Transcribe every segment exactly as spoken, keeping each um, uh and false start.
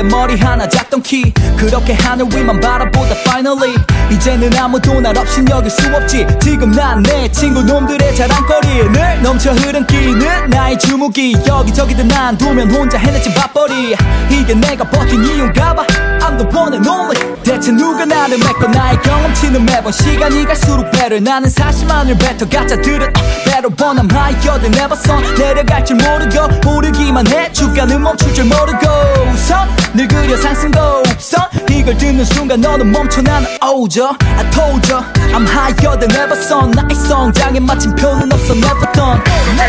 위에 머리 하나 작던 키 그렇게 하늘 위만 바라보다 finally 이제는 아무도 날 없인 여길 수 없지 지금 난 내 친구 놈들의 자랑거리 늘 넘쳐 흐른 끼는 나의 주무기 여기저기든 난 두면 혼자 해냈지 밥벌이 이게 내가 버틴 이유인가봐 I'm the one and only 대체 누가 나를 맺고 나의 경험치는 매번 시간이 갈수록 배를 나는 사실만을 뱉어 가짜들은 어, 배로 번함 하이어든 never선 내려갈 줄 모르고 오르기만 해 주가는 멈출 줄 모르고 우선 늘 그려 상승 곡선 이걸 듣는 순간 너는 멈춰 나는 오죠 I told you I'm higher than ever son 나의 성장에 마침표는 없어 never done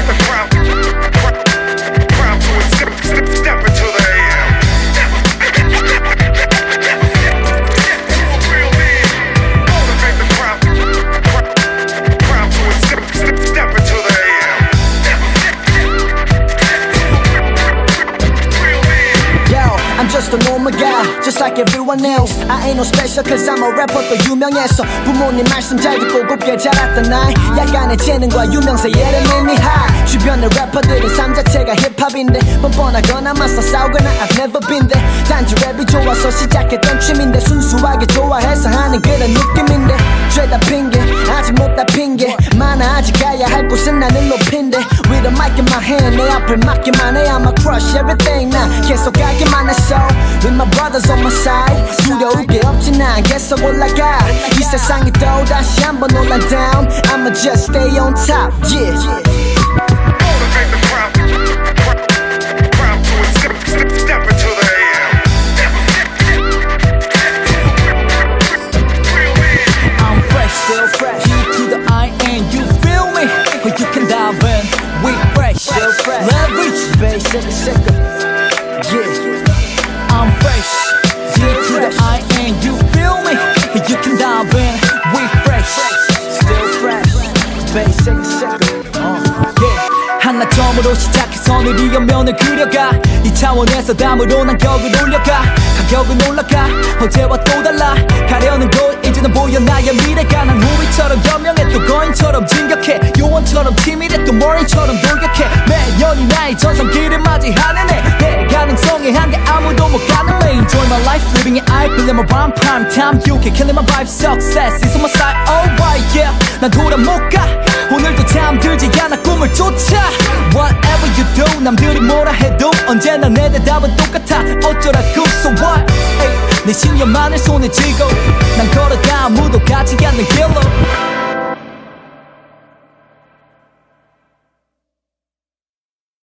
I'm just a normal guy, just like everyone else. I ain't no special cause I'm a rapper 또 유명해서 부모님 말씀 잘 듣고 곱게 자랐던 나이 약간의 재능과 유명세 예를 make me high 주변의 래퍼들은 삶 자체가 힙합인데 뻔뻔하거나 맞서 싸우거나 I've never been there 단지 랩이 좋아서 시작했던 취미인데 순수하게 좋아해서 하는 그런 느낌인데 죄다 핑계 아직 못 다 핑계 많아 아직 가야 할 곳은 나는 높인데 With a mic in my hand 내 앞을 막기만 해 I'ma crush everything 나 계속 가기만 했어 With my brothers on my side 두려울 게 없지 난 계속 올라가 이 세상이 또 다시 한번 올라 down I'ma just stay on top yeah Motivate the crowd crowd to it step, step, step into the air I'm fresh still fresh G to the I and you feel me but you can dive in we fresh still fresh leverage bass second second yeah I'm fresh, G to the I and you feel me? You can dive in, we fresh, still fresh, bass second second, uh. yeah. 하나 점으로 시작해서 늘 옆면을 그려가 이 차원에서 담으로 난 격을 올려가 가격은 올라가 어제와 또 달라 가려는 곳 이제는 보여 나의 미래가 난 우리처럼 현명해 또 거인처럼 진격해 요원처럼 치밀해 또 머리처럼 돌격해 매년이 나의 전성기를 맞이하는 애 내 가능성의 한계 아무도 못 가는 매 Enjoy my life living it I believe my rhyme prime time You can kill my vibe success is on my side oh right yeah 난 돌아 못 가 오늘도 잠들지 않아 꿈을 쫓아 Whatever you do 남들이 뭐라 해도 언제나 내 대답은 똑같아 어쩌라고 so what hey, 내 신념만을 손에 쥐고 난 걸어가 아무도 가지 않는 길로